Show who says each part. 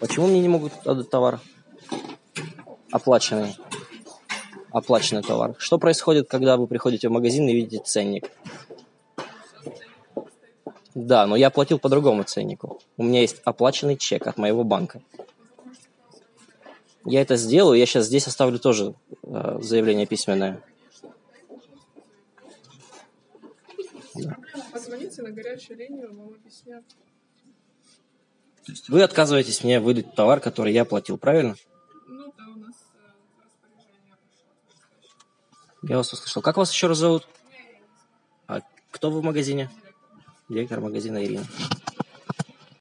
Speaker 1: Почему мне не могут отдать товар? Оплаченный товар. Что происходит, когда вы приходите в магазин и видите ценник? Да, но я платил по другому ценнику. У меня есть оплаченный чек от моего банка. Я это сделаю, я сейчас здесь оставлю тоже заявление письменное. Да.
Speaker 2: Позвоните на горячую линию, вам объяснят.
Speaker 1: То есть вы отказываетесь мне выдать товар, который я платил, правильно?
Speaker 2: Ну да, у нас распоряжение пришло.
Speaker 1: Я вас услышал. Как вас еще раз зовут? А кто вы в магазине? Директор магазина Ирина.